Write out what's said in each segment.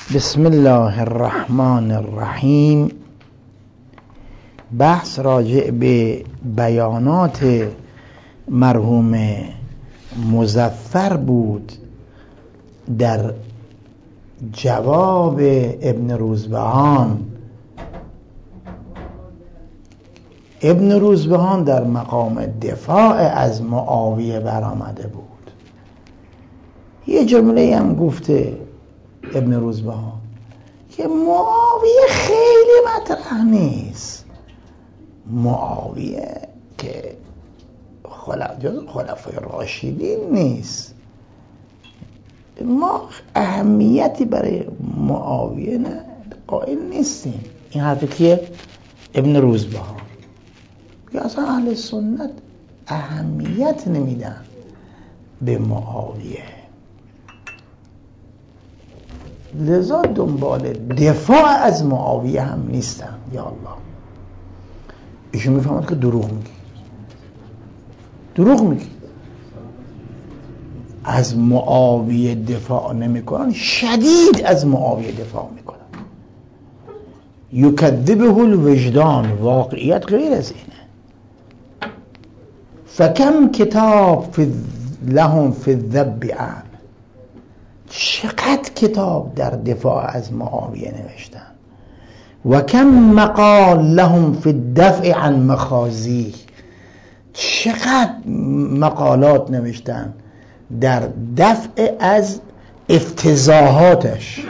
بسم الله الرحمن الرحیم. بحث راجع به بیانات مرحوم مظفر بود در جواب ابن روزبهان. ابن روزبهان در مقام دفاع از معاویه برآمده بود. یه جمله هم گفته ابن روزبهان که معاویه خیلی مطرح نیست. معاویه که جز خلفای راشدین نیست. ما اهمیتی برای معاویه قائل نیستیم. این حرفی که ابن روزبهان که اصلا اهل سنت اهمیت نمیدن به معاویه، لذا دنبال دفاع از معاویه هم نیستن. یا الله، ایشون میفهمد که دروغ میگی، از معاویه دفاع نمیکنن، شدید از معاویه دفاع میکنن. یکذبه الوجدان، واقعیت غیر از اینه. فکم کتاب لهم فی الذب عنه، چقدر کتاب در دفاع از معاویه نوشتن. و کم مقال لهم فی الدفع عن مخازی، چقدر مقالات نوشتن در دفع از افتضاحاتش.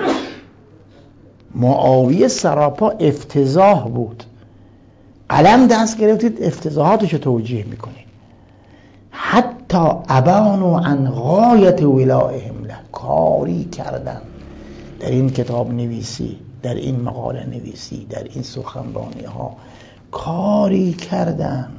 معاویه سراپا افتضاح بود، قلم دست گرفتید افتضاحاتش رو توجیه میکنید. حتی ابانوا عن غایت ولائهم له، کاری کردن در این کتاب نویسی، در این مقاله نویسی، در این سخنرانی ها کاری کردن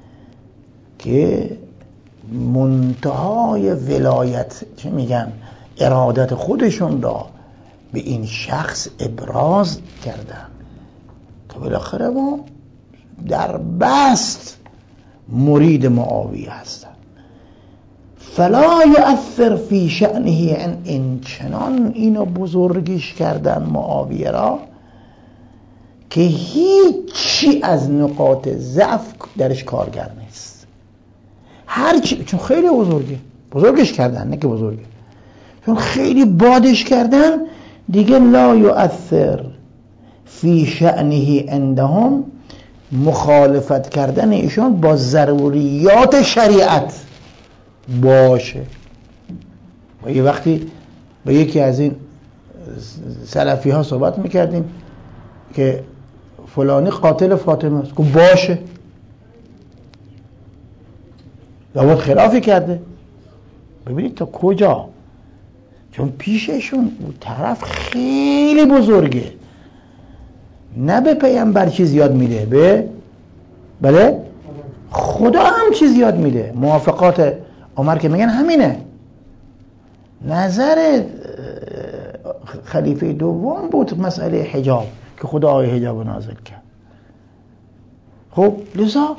که منتهای ولایت، چه میگن، ارادت خودشون را به این شخص ابراز کردن که بالاخره ما در بست مرید معاویه هستن. فلا یؤثر فی شأنه، این چنان اینو بزرگش کردن معاویه را که هیچی از نقاط ضعف درش کارگر نیست. هرچی، چون خیلی بزرگش کردن، نه که بزرگه، چون خیلی بادش کردن دیگه. لا یؤثر فی شأنه عندهم، مخالفت کردن ایشون با ضروریات شریعت باشه. و یه وقتی با یکی از این سلفی ها صحبت میکردیم که فلانی قاتل فاطمه است، گفت باشه، لابد خلافی کرده. ببینید تا کجا، چون پیششون اون طرف خیلی بزرگه، نه به پیامبر چیز یاد میده، بله خدا هم چیز یاد میده. موافقات عمر که میگن همینه. نظر خلیفه دوم بود مسئله حجاب که خدا آیه حجاب نازل کرد. خب لذا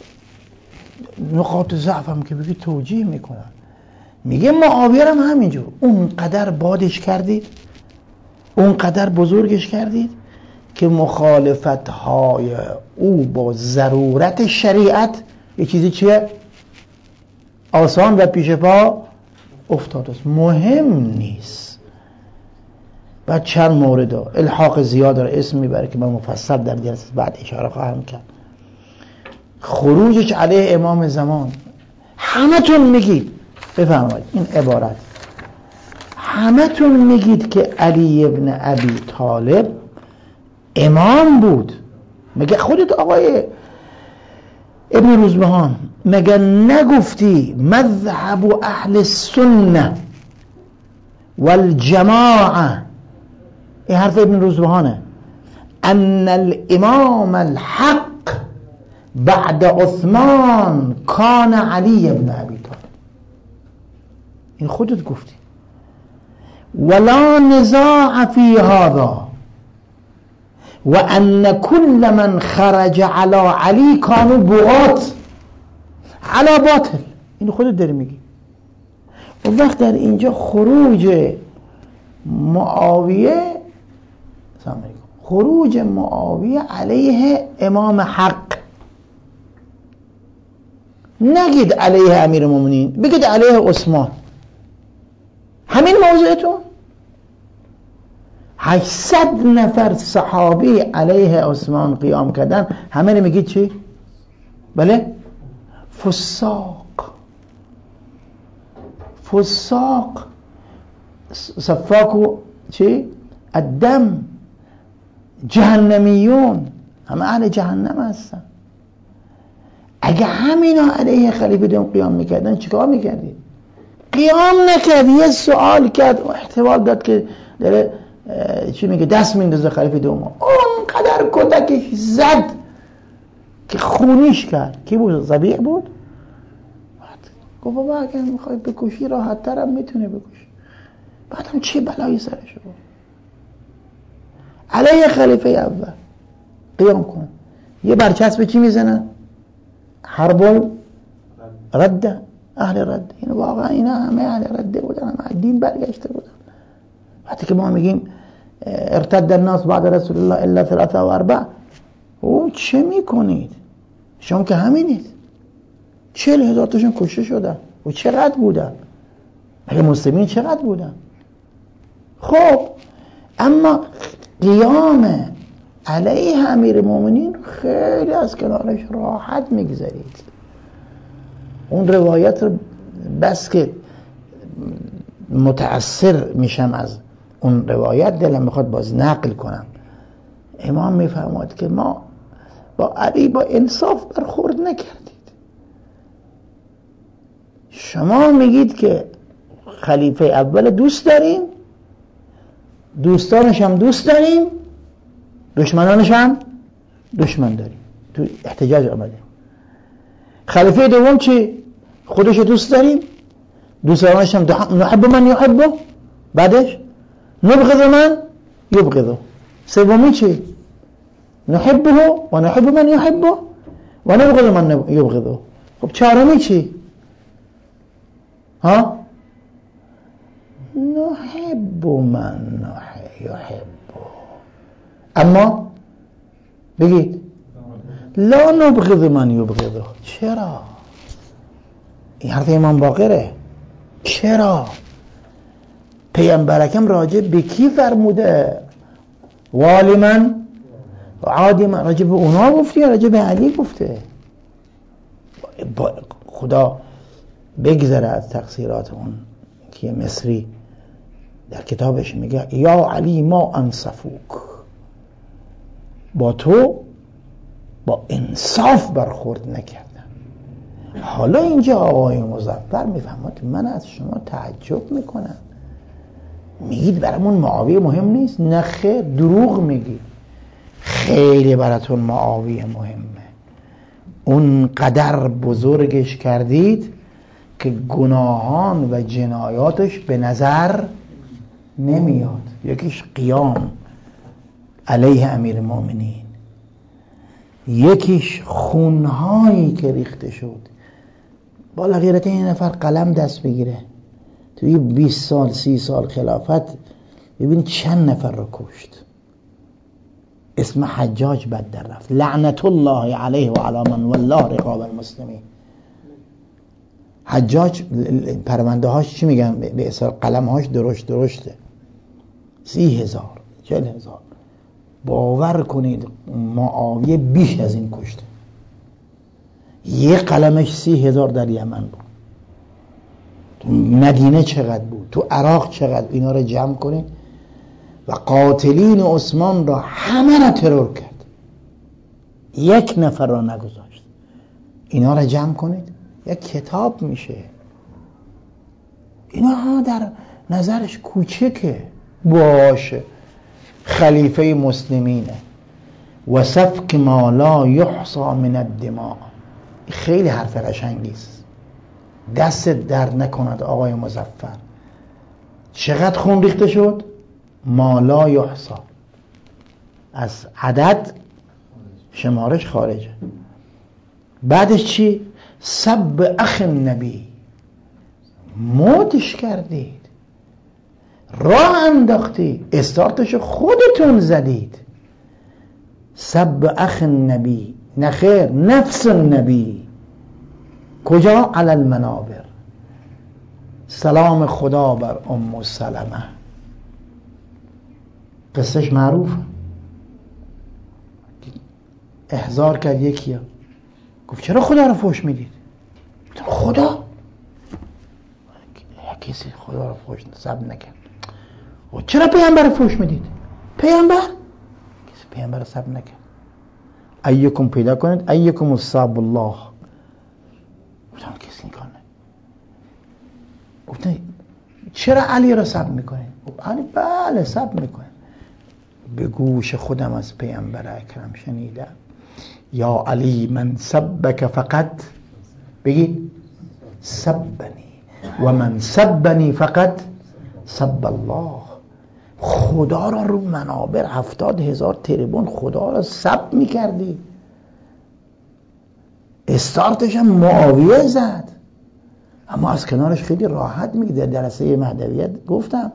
نقاط ضعف هم که بگید توجیه میکنن. میگه معاویه هم همینجور، اونقدر بادش کردید، اونقدر بزرگش کردید که مخالفت های او با ضرورت شریعت یه چیزی چیه؟ آسان و پیش پا افتاده است، مهم نیست. بعد چند مورد الحاق زیاد را اسم میبره که من مفصل در جلسه بعد اشاره خواهم کرد. خروجش علیه امام زمان، همتون میگید، بفرمایید این عبارت، همتون میگید که علی ابن ابی طالب امام بود. مگه خودت آقای ابن روزبهان مگه نگفتی مذهب اهل السنه والجماعه، این حرف ابن روزبهانه، ان الامام الحق بعد عثمان کان علی ابن ابی طالب. این خودت گفتی. ولا نزاع فی هذا و ان كل من خرج على علی کانوا بغات علی باطل. این خودت داری میگی. اون وقت در اینجا خروج معاویه سلام علیکم. خروج معاویه علیه امام حق، نگید علیه امیر المؤمنین، بگید علیه عثمان. همین موضوعتون 800 نفر صحابی علیه عثمان قیام کردن، همه رو میگید چی؟ بله؟ فساق صفاکو چی؟ الدم، جهنمیون، همه اهل جهنم هستن. اگه همینا علیه خلیفه دوم قیام میکردن چیکار میکردی؟ قیام نکرد، یه سوال کرد و احتمال داد که داره چی میگه دست میندازه خلیفه دوم، اونقدر کتکش زد که خونیش کرد. کی بود؟ ضبیع بود. گفت بابا اگه میخوای بکشی راحت ترم میتونه بکشی. بعدم چه بلایی سرش بود؟ علیه خلیفه اول قیام کن. یه برچسب چی میزنن؟ حرب رد، اهل رد. این واقعا اینا همه اهل رده بودن، همه دین برگشته بودن. وقتی که ما میگیم ارتد الناس بعد رسول الله الا 3 و 4، او چه میکنید؟ شما که همینید. 40,000 تاشون کشته شدن و چقدر بودن؟ مگه مسلمین چقدر بودن؟ خب اما قیام علیه امیر المؤمنین خیلی از کنارش راحت میگذرید. اون روایت رو بس که متأثر میشم از اون روایت، دلم میخواد باز نقل کنم. امام میفرماد که ما با علی با انصاف برخورد نکردید. شما میگید که خلیفه اول دوست داریم، دوستانش هم دوست داریم، دشمنانش هم دشمن داریم. تو احتجاج آمده. خلیفه دوم چی؟ خودش دوست داریم، دوستانش هم نحب من یحبه، بعدش نبغض من یبغضه. سومی چی؟ نحبه و نحب من یحبه و نبغض من یبغضه. خب چهارمی چی؟ ها؟ نحب من یحبه، اما بگید لا نبغض من یبغضه. چرا؟ این حرف امام باقره. چرا؟ پیامبرکم راجع به کی فرموده؟ والی من و عادی من. راجع به اونا گفته یا راجع به علی گفته؟ خدا بگذره از تقصیرات اون که مصری در کتابش میگه یا علی ما انصفوک، با تو با انصاف برخورد نکردن. حالا اینجا آقای مظفر میفهمد من از شما تعجب میکنم، میگید برامون معاویه مهم نیست. نه خیر، دروغ میگید. خیلی براتون معاویه مهمه. اون قدر بزرگش کردید که گناهان و جنایاتش به نظر نمیاد. یکیش قیام علیه امیر المؤمنین، یکیش خونهایی که ریخته شد. بالا غیرت این نفر قلم دست بگیره توی 20 سال 30 سال خلافت، ببین چند نفر رو کشت. اسم حجاج بد در رفت، لعنت الله علیه و علی من والله رقاب المسلمین. حجاج پرونده هاش چی میگن به اصطلاح قلم هاش درشته 30,000 40,000. باور کنید معاویه بیش از این کشته. یه قلمش 30,000 در یمن بود. تو مدینه چقدر بود، تو عراق چقدر. اینا رو جمع کنید و قاتلین عثمان را همه را ترور کرد، یک نفر را نگذاشت. اینا را جمع کنید یک کتاب میشه. اینا در نظرش کوچکه. باشه خلیفه مسلمینه و سفک ما لا یحصى من الدماء. خیلی حرف قشنگیست. دست در نکند آقای مظفر. چقدر خون ریخته شد؟ ما لا یحصى، از عدد شمارش خارجه. بعدش چی؟ سب اخ نبی، موتش کردید. راه انداختی، استارتش خودتون زدید. سب اخ النبی، نخیر، نفس النبی. کجا؟ علی المنابر. سلام خدا بر ام سلمه. قصهش معروف. احضار کرد یکی، گفت چرا خدا رو فحش میدید؟ خدا؟ کسی خدا رو فحش سب نکرد. و چرا پیامبر رو فحش میدید؟ پیامبر؟ کسی پیامبر رو سب نکرد. ایکم پیدا کنید، ایکم الصاب الله. گفتم کسی این کار نه. گفتن چرا علی رو سب میکنید؟ گفت علی بله سب میکنه. به گوش خودم از پیامبر اکرم شنیدم، یا علی من سبک فقط، بگید سبنی و من سبنی فقط سب الله. خدا را رو منابر 70,000 تریبون خدا را سب میکردی. استارتش هم معاویه زد، اما از کنارش خیلی راحت میگه. در جلسه مهدویت گفتم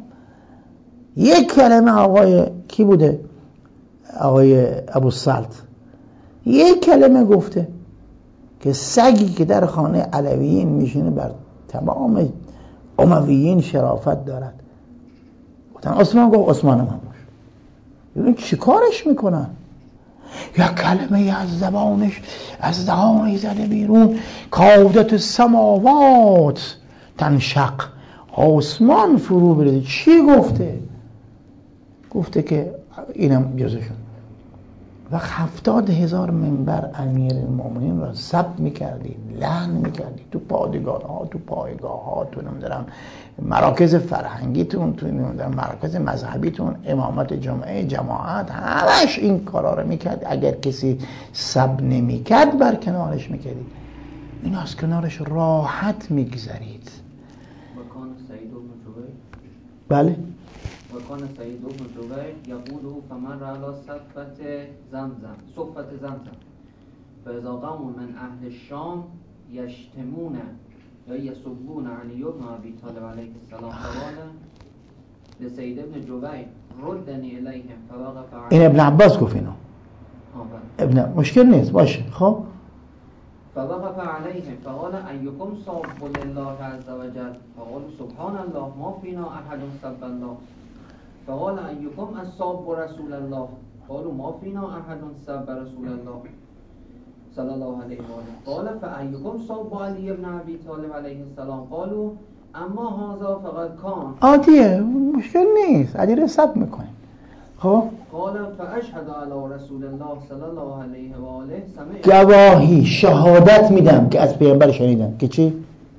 یک کلمه آقای کی بوده؟ آقای ابوالسلط یک کلمه گفته که سگی که در خانه علویین میشینه بر تمام امویین شرافت دارد. گفتن عثمان، گفت عثمان هم باش. ببین چی کارش میکنن؟ یک کلمه از زبانش از دهانش زده بیرون، کاودت السماوات تنشق، آسمان فرو بریده. چی گفته؟ گفته که اینم جزشون. و 70,000 منبر امیر المؤمنین را سب میکردید، لعن میکردید، تو پادگان ها، تو پایگاه ها، تو نمیدونم مراکز فرهنگیتون، تو نمیدونم مراکز مذهبیتون، امامت جمعه، جماعت، همش این کارا رو میکرد. اگر کسی سب نمیکرد بر کنارش میکردید. این از کنارش راحت میگذرید. وکان سعید بن جبیر، بله، وکان سعید بن جبیر یقول فمن علی صفت زمزم فاذا قوم من اهل الشام یشتمون یا یسبون علی بن ابی طالب علیه السلام فقال لسعید بن جبیر ردنی الیهم فوقف علیهم. این ابن عباس گفت اینو. ابن مشکل نیست باشه. خب فوقف علیهم فقال ایکم صاب لله عز وجل فقالوا سبحان الله ما فینا احد سب الله. فقال ایکم الصاب رسول الله قالوا ما فینا احد سب رسول الله صلی الله علیه و آله. قال فایکم صاب علی ابن ابی طالب علیه السلام قالوا اما هذا فقط کان. عادیه، مشکل نیست، علی رو سب میکنه. خب قال فاشهد علی رسول الله صلی الله علیه و آله گواهی شهادت میدم که از پیامبر شنیدم که چی؟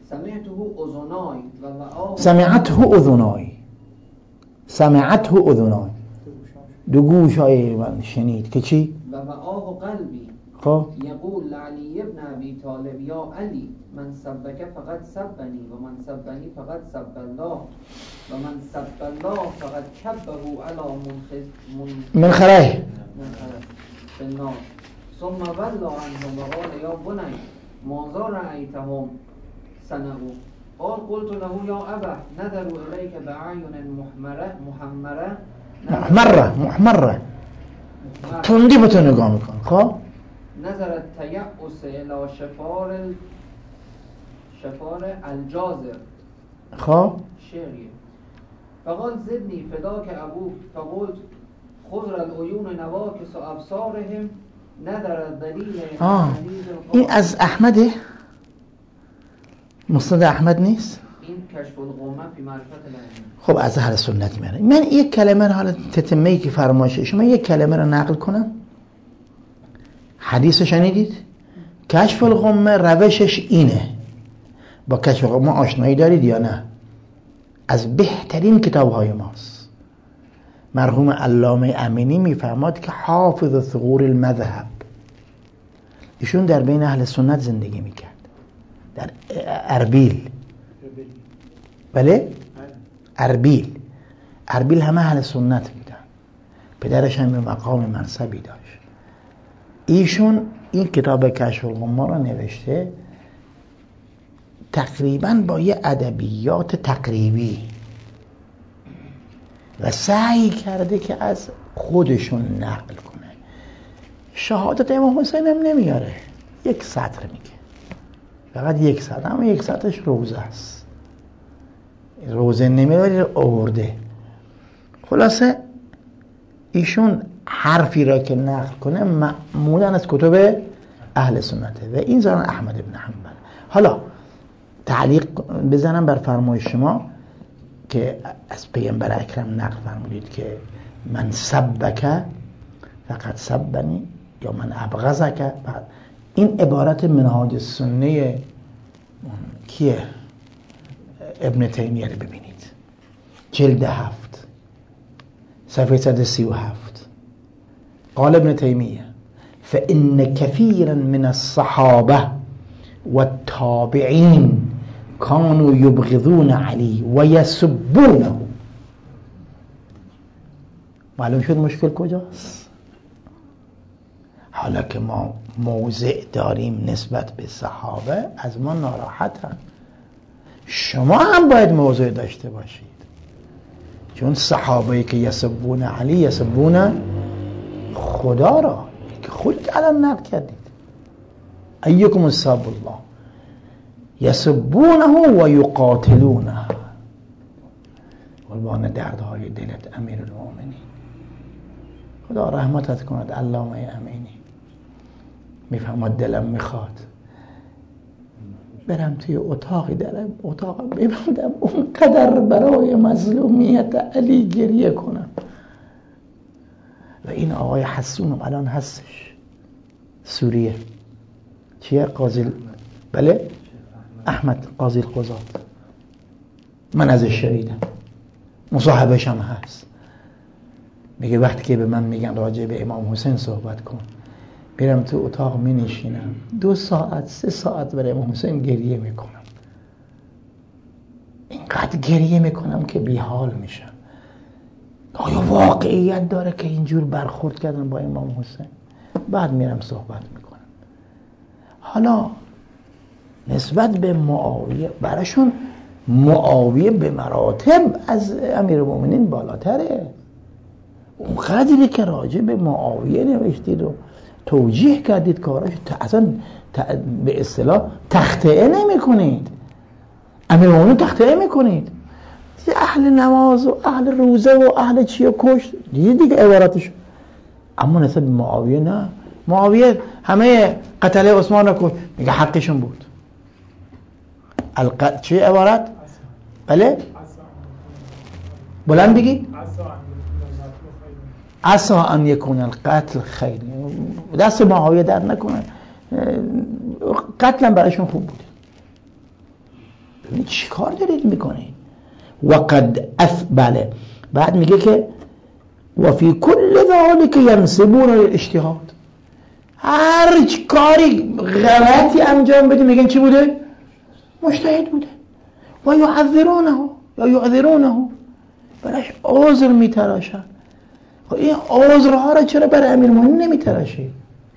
سمعته اذنای دو گوشای من شنید که چی؟ و وعاه قلبی. خب یقول علی ابن ابی طالب یا علی من سبک فقط سبنی و من سبنی فقط سب الله و من سب الله فقط کبه علی منخره بالنار ثم ولى عنهم وقال یا بنی ماذا رأیتهم صنعوا قال قلت له یا ابا نظروا الیک بعین محمره تندی به تو نگاه میکن. خب نظر تیأس الى شفار الجازر. خب شعریه. فقال زدنی فداک ابوک فقلت خضر العیون نواکس و ابصارهم نظر دلیل. این از احمده؟ مسند احمد نیست؟ این کشف الغمه فی معرفت الائمه. خب از اهل سنت میاره. من یک کلمه رو حالا تتمه‌ای که فرمایشه شما یک کلمه رو نقل کنم. حدیث شنیدید؟ کشف الغمه روشش اینه. با کشف الغمه آشنایی دارید یا نه؟ از بهترین کتاب‌های ماست. مرحوم علامه امینی میفرماد که حافظ ثغور المذهب. ایشون در بین اهل سنت زندگی میکرد، در اربیل. بله؟ اربیل همه اهل سنت بودن. پدرش هم مقام منصبی داشت. ایشون این کتاب کشف الغمه را نوشته تقریبا با یه ادبیات تقریبی. و سعی کرده که از خودشون نقل کنه. شهادت امام حسین هم نمیاره، یک سطر میگه، فقط یک سطر، اما یک سطرش روزه است، روزه نمیاره آورده. خلاصه ایشون حرفی را که نقل کنه معمولا از کتب اهل سنته و این زارن احمد بن حنبل. حالا تعلیق بزنم بر فرمایش شما که از پیامبر اکرم نقل فرمودید که من سبک فقط سبنی یا من ابغضک. این عبارت منهاج السنه کیه؟ ابن تیمیه رو ببینید، جلد 7 صفحه 137. قال ابن تیمیه فإن كثيرا من الصحابة والتابعين كانوا يبغضون علي ويسبونه. معلوم شد مشکل کجاست؟ حالا که ما موضع داریم نسبت به صحابه، از ما ناراحتن. شما هم باید موضع داشته باشید، چون صحابه‌ای که یسبون علی یسبون خدا را که خودت الان نقل کردید. ایکم الساب الله یسبونه و یقاتلونه. قربان دردهای دلت امیر المؤمنین، خدا رحمتت کند. علامه امینی میفهمد دلم میخواد برم توی اتاقی درم اتاقم ببندم اونقدر برای مظلومیت علی گریه کنم. و این آقای حسونم الان هستش سوریه، چیه؟ قاضی، بله احمد قاضی القضات، من ازش شنیدم، مصاحبهش هم هست. میگه وقتی که به من میگن راجع به امام حسین صحبت کن، میرم تو اتاق می نشینم 2 ساعت 3 ساعت برای امام حسین گریه میکنم. اینقدر گریه میکنم که بیحال میشم. آیا واقعیت داره که اینجور برخورد کردن با امام حسین؟ بعد میرم صحبت میکنم. حالا نسبت به معاویه، براشون معاویه به مراتب از امیرالمومنین بالاتره. اون قدری که راجع به معاویه نوشتید و توجیه کردید کاراش، اصلا به اصطلاح تخطئه نمی کنید. امیرالمومنین تخطئه می کنید. اهل نماز و اهل روزه و اهل چیه کشت دیگه عباراتش. اما نسبت به معاویه نه. معاویه همه قتله عثمان رو کشت، میگه حقشون بود. چه عبارت؟ بله بلند بگی. عسا ان یکون القتل خیر، دست معاویه در نکنن، قتلم برایشون خوب بود. ببینید چی کار دارید میکنید. وقد بله بعد میگه که و فی کل ذالک ینسبون الاجتهاد. هر کاری غلطی انجام بده میگن چی بوده؟ مجتهد بوده. و یعذرونه براش عذر میتراشن. این عذرها را چرا برای امیرالمومنین نمیتراشید؟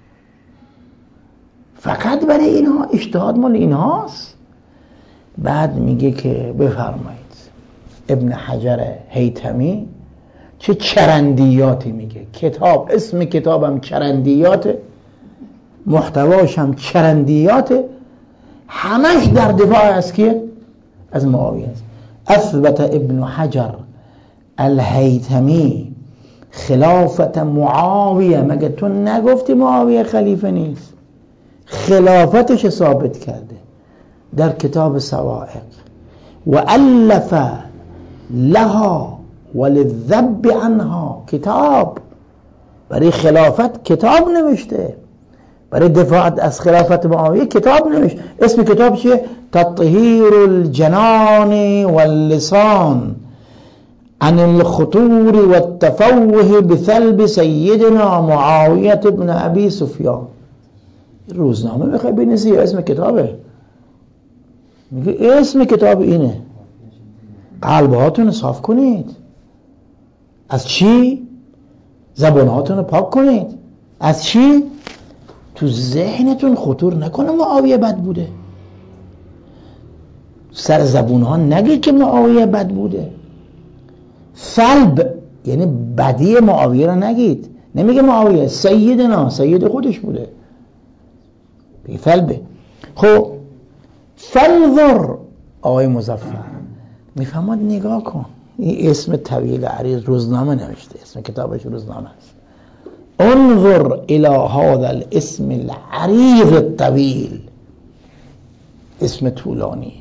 فقط برای اینها، اجتهاد مال اینهاست. بعد میگه که بفرمایید ابن حجر هیثمی چه چرندیاتی میگه. کتاب اسم کتابم چرندیات، محتواش هم چرندیات، همش در دفاع از کیه؟ از معاویه است. اثبت ابن حجر الهیثمی خلافت معاویه. مگه تو نگفتی معاویه خلیفه نیست؟ خلافتش ثابت کرده در کتاب صواعق. و الف لها وللذب عنها، کتاب برای خلافت کتاب نوشته، برای دفاع از خلافت معاویه کتاب نوشته. اسم کتاب چیه؟ تطهیر الجنان واللسان عن الخطور والتفوه بثلب سیدنا معاویه ابن ابی سفیان. روزنامه بخوای بنویسی اسم کتابه، میگه اسم کتاب اینه. قلبهاتون صاف کنید. از چی؟ زبانهاتون پاک کنید. از چی؟ تو ذهنتون خطور نکنه معاویه بد بوده. سر زبونها نگید که معاویه بد بوده. سلب یعنی بدی معاویه رو نگید، نمیگه معاویه سیدنا، سید خودش بوده، بگه سلبه. خب فانظر آقای مظفر میفهمد نگاه کن، این اسم طویل عریض روزنامه نوشته، اسم کتابش روزنامه است. انظر الى هذا الاسم العریض الطویل، اسم طولانی،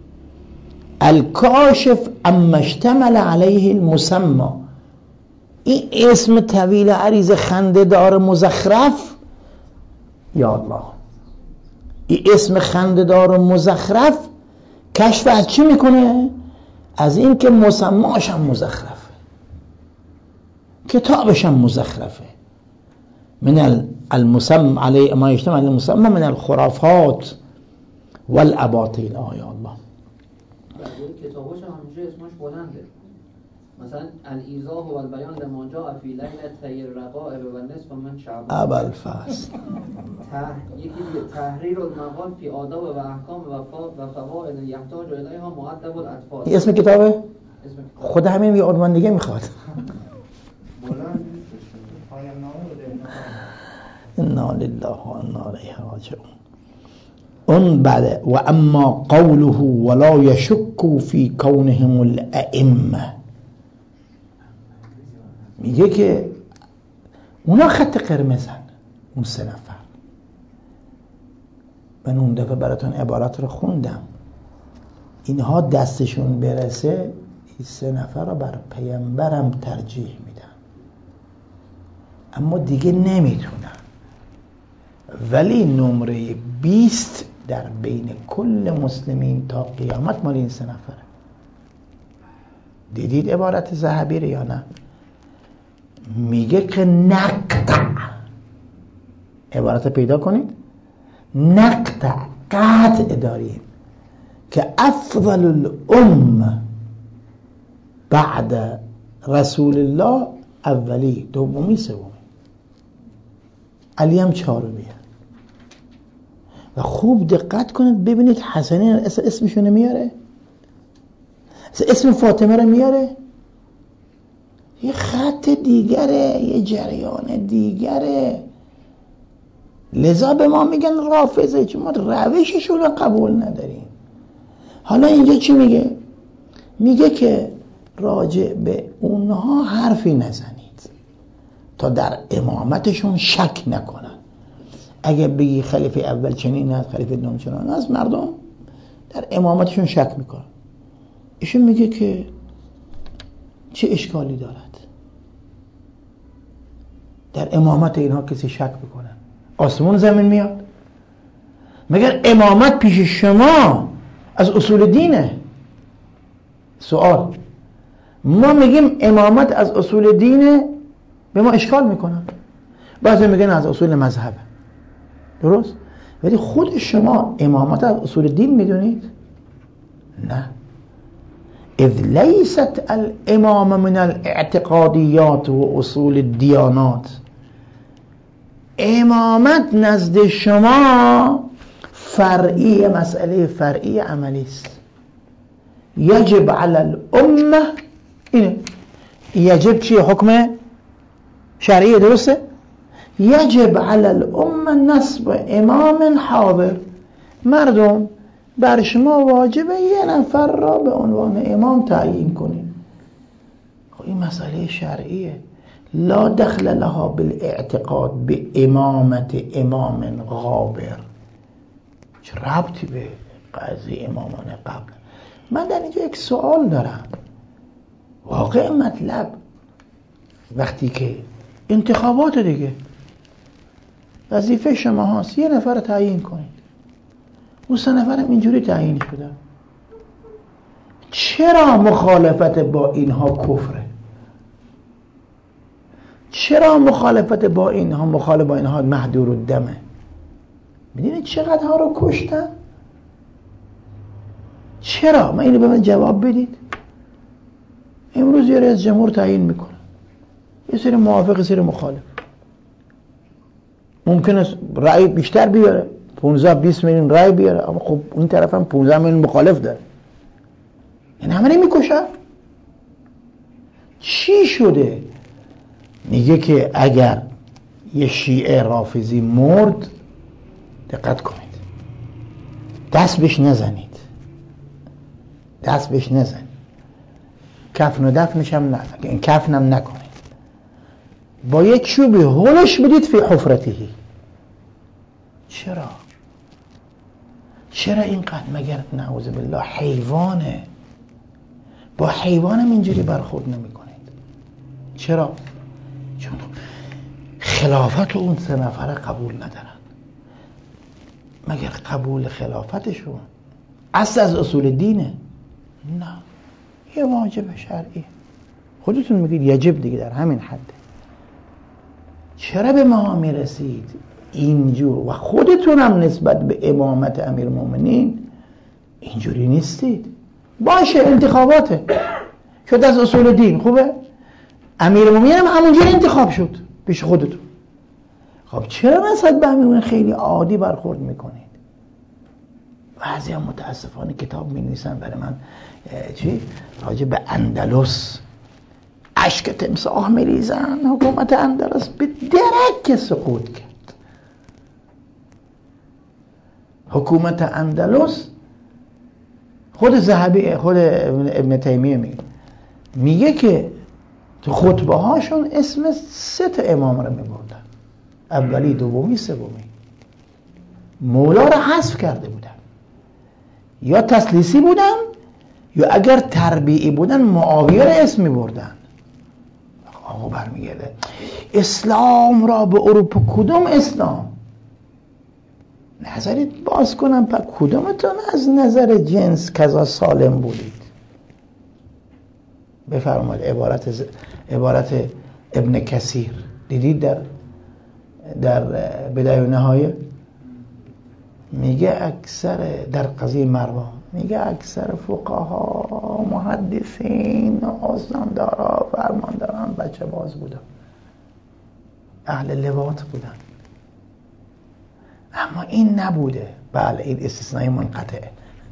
الکاشف اما اشتمل علیه المسمى. این اسم طویل عریض خنده‌دار مزخرف، یا الله، این اسم خنده‌دار مزخرف کشف از چی میکنه؟ از این که مسماش هم مزخرفه، کتابش هم مزخرفه. من المسمى علی ما یجتمع علی المسمى من الخرافات والاباطیل. یا الله، کتابش هم همیشه اسمش بلنده، مثلا الایضاح و البیان لما جاء فی لیلة الرقائب و نصف من شعبان. ابوالفضل. یکی دیگه تحریر المقال فی آداب و احکام و فوائد یحتاج الیها مؤدب الاطفال. اسم کتابه؟ خود همین یه عنوان دیگه میخواد. انا لله و انا الیه راجعون. اون بعد و اما قوله ولا یشک فی کونهم الائمه، میگه که اونا خط قرمزن، اون 3 نفر. من اون دفعه براتون عبارت رو خوندم، اینها دستشون برسه این 3 نفر رو بر پیامبرم ترجیح میدن، اما دیگه نمیتونن. ولی نمره 20 در بین کل مسلمین تا قیامت مال این 3 نفره. دیدید عبارت ذهبی رو یا نه؟ میگه که نقطع، عبارت پیدا کنید، نقطع، قطع داریم که افضل الامه بعد رسول الله اولی، دومی، سومی، علی هم 4میه. و خوب دقت کنید ببینید حسنین اسمشونه میاره، اسم فاطمه رو میاره، یه خط دیگره، یه جریان دیگره. لذا به ما میگن رافضه، چون ما روششون رو قبول نداریم. حالا اینجا چی میگه؟ میگه که راجع به اونها حرفی نزنید تا در امامتشون شک نکنن. اگه بگی خلیفه اول چنین است، خلیفه دوم چنین است، مردم در امامتشون شک میکنن. ایشون میگه که چه اشکالی دارد در امامت اینها کسی شک بکنه؟ آسمون زمین میاد؟ مگر امامت پیش شما از اصول دینه؟ سوال، ما میگیم امامت از اصول دینه، به ما اشکال میکنن. بعضی میگن از اصول مذهبه، درست؟ ولی خود شما امامت از اصول دین میدونید؟ نه. اذ لیست الامام من الاعتقادیات و اصول الدیانات. امامت نزد شما فرعی، مسئله فرعی عملی است. یجب علی الامه، اینه یجب چیه؟ حکم شرعی، درسته؟ یجب علی الامه نصب امام حاضر. مردم بر شما واجبه یه نفر را به عنوان امام تعیین کنید. خب این مسئله شرعیه، لا دخل لها بالاعتقاد به امامت امام غابر. چه ربطی به قضیه امامان قبل؟ من در اینجا یک سوال دارم. واقع مطلب وقتی که انتخابات دیگه وظیفه شما هاست یه نفر تعیین کنید، اون 3 نفرم اینجوری تعیین شدن، چرا مخالفت با اینها کفره؟ چرا مخالفت با اینها، مخالفت با اینها محدور الدمه؟ میدونید چقدر ها رو کشتن؟ چرا؟ من اینو به من جواب بدید. امروز یه رئیس جمهور تعیین میکنه، یه سری موافق، یه سری مخالف. ممکنه رأی بیشتر بیاره، 15-20 میلیون رأی بیاره، اما خب این طرف هم 15 میلیون مخالف داره. این همه نمیکشن. چی شده؟ میگه که اگر یه شیعه رافضی مرد، دقت کنید، دست بهش نزنید، دست بهش نزنید، کفن و دفنش هم کفنم نکنید، با یه چوبی هلش بدید فی حفرتهی. چرا اینقدر؟ مگر نعوذ بالله حیوانه؟ با حیوانم اینجوری برخورد نمی کنید. چرا؟ چون خلافت اون 3 نفره قبول ندارن. مگر قبول خلافتشون اصل از اصول دینه؟ نه، یه واجب شرعی. خودتون میگید یجب دیگه، در همین حده. چرا به ما میرسید اینجور؟ و خودتون هم نسبت به امامت امیرالمومنین اینجوری نیستید. باشه انتخاباته، شد از اصول دین، خوبه، امیرالمومنین هم همونجوری انتخاب شد پیش خودتون. خب چرا نسبت به امیرالمومنین خیلی عادی برخورد میکنید؟ بعضی هم متاسفانه کتاب می‌نویسن برای من راجع به اندلس، اشک تمساح میریزن. حکومت اندلس به درک سقوط کرد. حکومت اندلس، خود ذهبی، خود ابن تیمیه میگه که تو خطبه هاشون اسم 3 امام رو میبردن، اولی، دومی، سومی. مولا رو حذف کرده بودن، یا تسلیسی بودن یا اگر تربیعی بودن معاویه رو اسم میبردن. آقا برمیگرده اسلام را به اروپا، کدوم اسلام؟ نظرت باز کنم، پس کدومتون از نظر جنس کذا سالم بودید؟ بفرمایید عبارت ابن کثیر دیدید در بدایه و نهایه؟ میگه اکثر، در قضیه مروان میگه اکثر فقها، محدثین، استاندارا، فرمانداران بچه باز بودن، اهل لواط بودن. اما این نبوده. بله این استثنای منقطعه،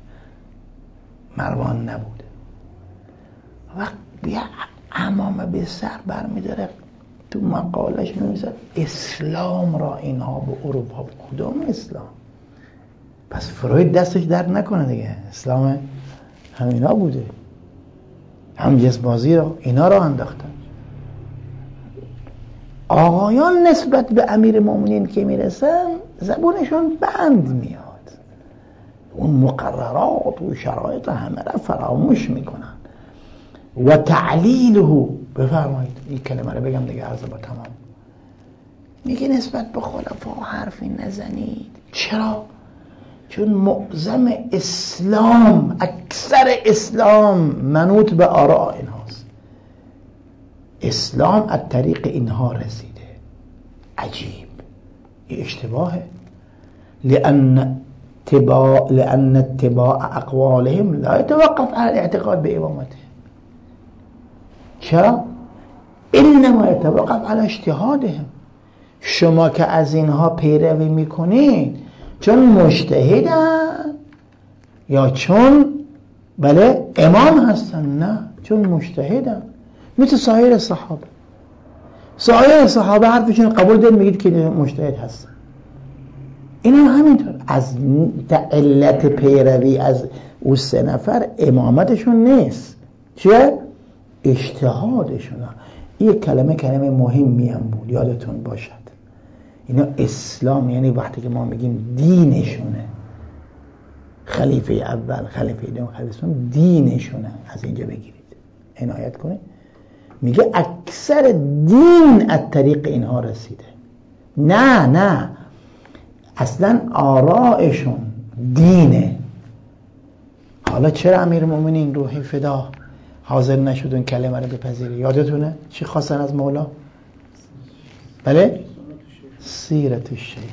مروان نبوده. وقت بیا عمامه به سر برمیداره، تو مقالش می‌نویسه اسلام را اینها به اروپا. کدوم اسلام؟ پس فروید دستش درد نکنه دیگه، اسلام همینا بوده، هم جنس بازی رو اینا رو انداختن. آقایان نسبت به امیر مومنین که میرسن زبونشون بند میاد، اون مقررات و شرایط همه را فراموش میکنن. و تعلیله، بفرمایید این کلمه رو بگم دیگه عرض با تمام. میگه نسبت به خلفا حرفی نزنید. چرا؟ چون معظم اسلام، اکثر اسلام منوط به آراء اینهاست. اسلام از طریق اینها رسیده. عجیب، این اشتباهه. لأن اتباع اقوالهم لا يتوقف على الاعتقاد بامامته. چرا؟ انما يتوقف على اجتهادهم. شما که از اینها پیروی میکنید چون مجتهدن یا چون بله امام هستن؟ نه، چون مجتهدن. مثل سایر صحابه حرفشون قبول دارید، میگید که مجتهد هستن. این هم همینطور. از علت پیروی از اون 3 نفر امامتشون نیست، چیه؟ اجتهادشون. این کلمه مهمی هم بود، یادتون باشد. اینا اسلام یعنی وقتی که ما میگیم دینشونه، خلیفه اول، خلیفه دوم، خلیفه سوم دینشونه، از اینجا بگیرید، عنایت کنید. میگه اکثر دین از طریق اینها رسیده. نه اصلا آرائشون دینه. حالا چرا امیرالمومنین روحی فدا حاضر نشد اون کلمه رو بپذیره؟ یادتونه چی خواستن از مولا؟ بله؟ سیرت الشیخین.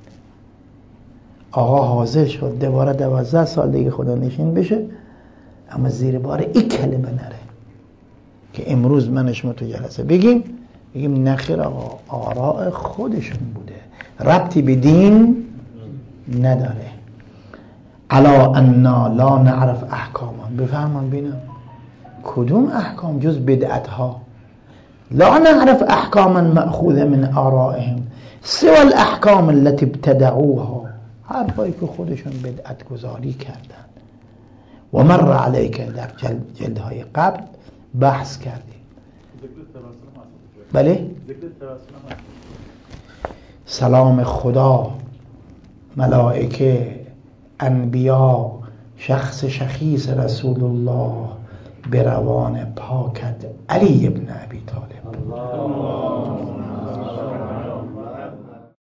آقا حاضر شد دوباره 12 سال دیگه خدا نشین بشه، اما زیر بار این کلمه نره که امروز من شما تو جلسه بگیم نخیر آقا، آراء خودشون بوده، ربطی به دین نداره. الا انا لا نعرف احکاما. بفرمان بینم کدوم احکام جز بدعت ها؟ لا نعرف احکاما مأخوذه من آرائهم سوى الاحکام التي ابتدعوها، حرفایی که خودشون بدعت گذاری کردن. و مر علیک در جلدهای قبل بحث کردیم. بله؟ سلام خدا، ملائکه، انبیا، شخص شخیص رسول الله به روان پاکت علی ابن ابی طالب.